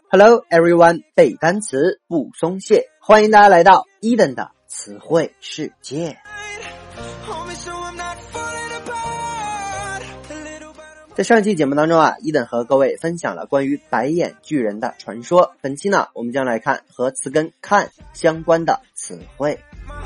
Hello everyone， 背单词不松懈，欢迎大家来到伊登的词汇世界。在上一期节目当中伊登和各位分享了关于白眼巨人的传说。本期呢，我们将来看和词根看相关的词汇。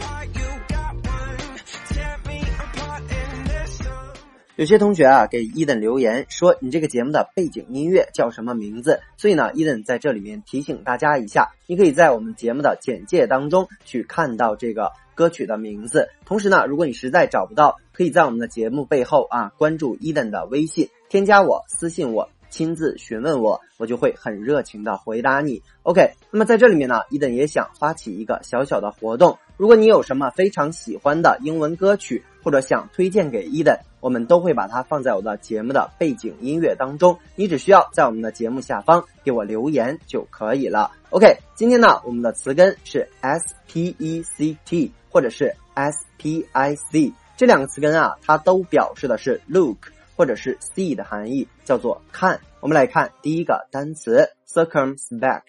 有些同学给伊登留言说你这个节目的背景音乐叫什么名字，所以呢伊登在这里面提醒大家一下，你可以在我们节目的简介当中去看到这个歌曲的名字。同时呢，如果你实在找不到，可以在我们的节目背后关注伊登的微信，添加我，私信我，亲自询问我，我就会很热情的回答你。 OK， 那么在这里面呢，伊登也想发起一个小小的活动，如果你有什么非常喜欢的英文歌曲或者想推荐给伊登，我们都会把它放在我的节目的背景音乐当中，你只需要在我们的节目下方给我留言就可以了。 OK， 今天呢我们的词根是 SPECT 或者是 SPIC， 这两个词根它都表示的是 look或者是 see 的含义，叫做看。我们来看第一个单词 circumspect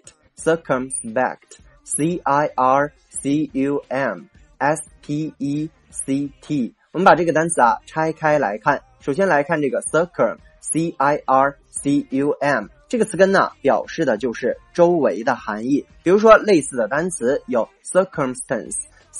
CIRCUMSPECT， 我们把这个单词拆开来看。首先来看这个 circum CIRCUM， 这个词根呢表示的就是周围的含义。比如说类似的单词有 circumstance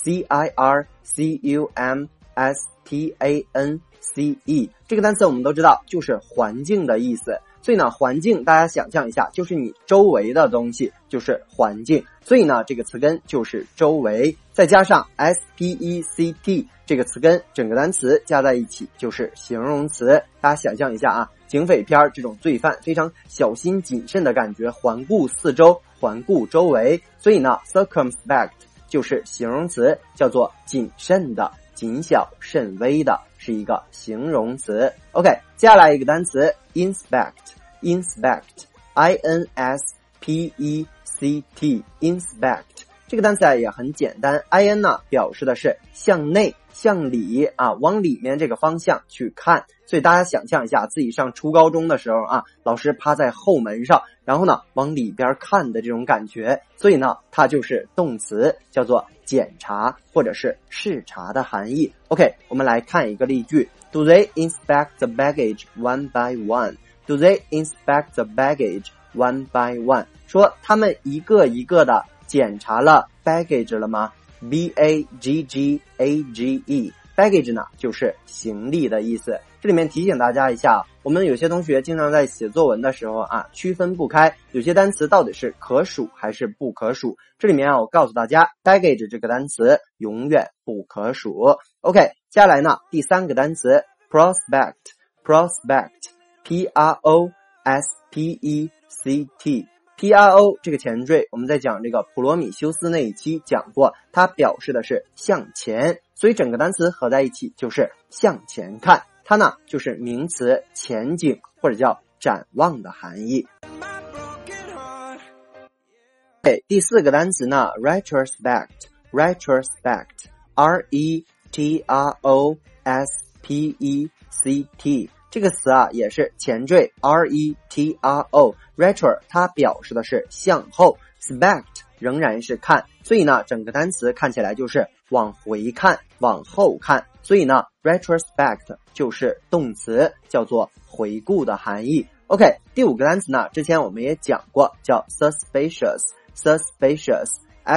CIRCUMSTANCE， 这个单词我们都知道就是环境的意思，所以呢环境大家想象一下，就是你周围的东西就是环境，所以呢这个词根就是周围，再加上 SPECT 这个词根，整个单词加在一起就是形容词。大家想象一下警匪片这种罪犯非常小心谨慎的感觉，环顾四周，环顾周围，所以呢 circumspect 就是形容词，叫做谨慎的，谨小慎微的，是一个形容词。 OK， 接下来一个单词 inspect INSPECT inspect， 这个单词也很简单， IN 呢表示的是向内向里往里面这个方向去看，所以大家想象一下自己上初高中的时候老师趴在后门上，然后呢往里边看的这种感觉，所以呢它就是动词，叫做检查或者是视察的含义。 OK， 我们来看一个例句 Do they inspect the baggage one by one？ Do they inspect the baggage one by one？ 说他们一个一个的检查了 baggage 了吗？ BAGGAGE baggage 呢就是行李的意思。这里面提醒大家一下，我们有些同学经常在写作文的时候区分不开有些单词到底是可数还是不可数。这里面我告诉大家 baggage 这个单词永远不可数。 OK， 接下来呢第三个单词 prospect PROSPECT这个前缀我们在讲这个普罗米修斯那一期讲过，它表示的是向前，所以整个单词合在一起就是向前看，它呢就是名词前景或者叫展望的含义。第四个单词呢 retrospect RETROSPECT， 这个词也是前缀 RETRO， retro 它表示的是向后， spect 仍然是看，所以呢整个单词看起来就是往回看往后看，所以呢 retrospect 就是动词，叫做回顾的含义。 OK， 第五个单词呢之前我们也讲过，叫 suspicious SUSPICIOUS，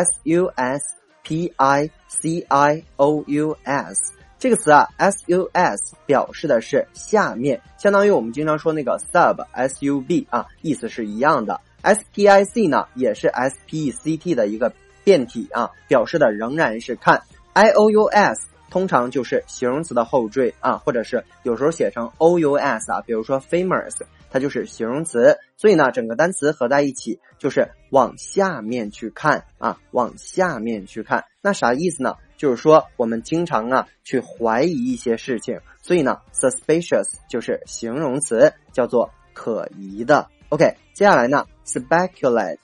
这个词SUS 表示的是下面，相当于我们经常说那个 SUB 意思是一样的。 SPIC 呢也是 SPECT 的一个变体表示的仍然是看。 IOUS 通常就是形容词的后缀或者是有时候写成 OUS 比如说 famous 它就是形容词，所以呢整个单词合在一起就是往下面去看往下面去看。那啥意思呢？就是说我们经常去怀疑一些事情，所以呢 suspicious 就是形容词，叫做可疑的。 OK， 接下来呢 speculate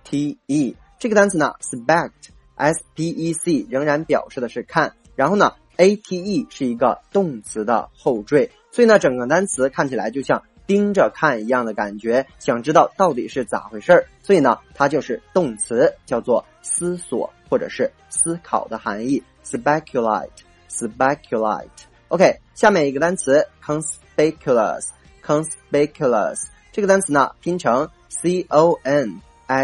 SPECULATE， 这个单词呢 spec SPEC 仍然表示的是看，然后呢 ate 是一个动词的后缀，所以呢整个单词看起来就像盯着看一样的感觉，想知道到底是咋回事，所以呢它就是动词，叫做思索或者是思考的含义 speculate。 OK， 下面一个单词 conspicuous。 这个单词呢拼成 conspicuous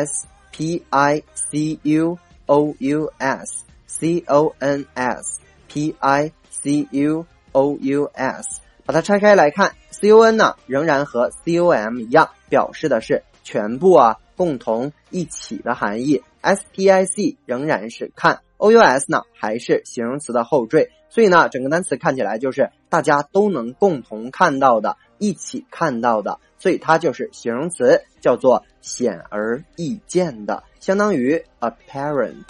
conspicuous， 把它拆开来看， con 呢仍然和 com 一样，表示的是全部啊、共同、一起的含义。 spic 仍然是看， ous 呢还是形容词的后缀，所以呢整个单词看起来就是大家都能共同看到的，一起看到的，所以它就是形容词，叫做显而易见的，相当于 apparent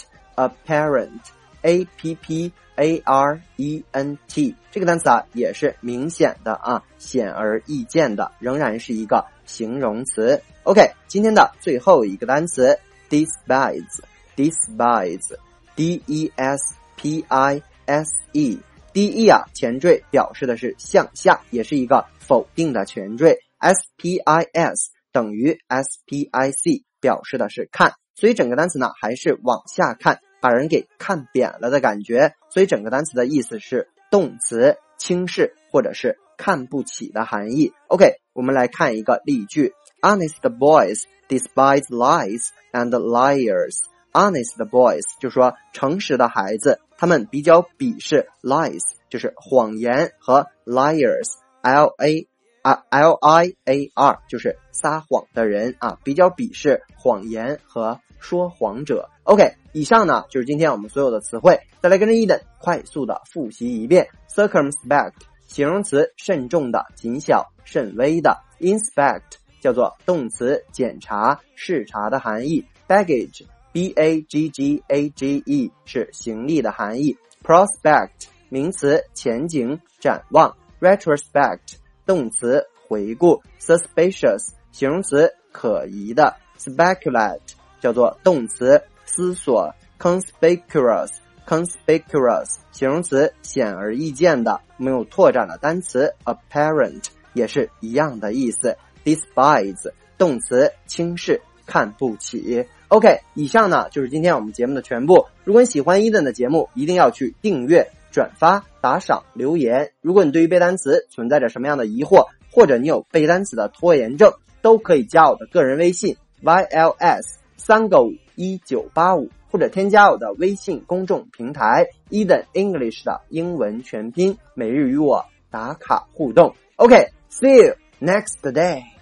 apparent， 这个单词啊也是明显的啊，显而易见的，仍然是一个形容词。 OK， 今天的最后一个单词 despise de 啊前缀表示的是向下，也是一个否定的前缀， spis 等于 spic 表示的是看，所以整个单词呢还是往下看，把人给看扁了的感觉，所以整个单词的意思是动词，轻视或者是看不起的含义。 OK， 我们来看一个例句， Honest boys despise lies and liars。 Honest boys 就说诚实的孩子，他们比较鄙视 lies 就是谎言，和 liars liar 就是撒谎的人啊，比较鄙视谎言和说谎者。 OK， 以上呢就是今天我们所有的词汇，再来跟着Eden快速的复习一遍。 Circumspect 形容词，慎重的、谨小慎微的。 Inspect 叫做动词，检查视察的含义。 Baggage baggage 是行李的含义。 Prospect 名词，前景展望。 Retrospect 动词，回顾。 Suspicious 形容词，可疑的。 Speculate 叫做动词，思索。 Conspicuous 形容词，显而易见的。没有拓展的单词 apparent 也是一样的意思。 Despise 动词，轻视看不起。 OK， 以上呢就是今天我们节目的全部。如果你喜欢Eden的节目，一定要去订阅、转发、打赏、留言。如果你对于背单词存在着什么样的疑惑，或者你有背单词的拖延症，都可以加我的个人微信 YLS3551985，或者添加我的微信公众平台 Eden English 的英文全拼，每日与我打卡互动。OK，see you next day。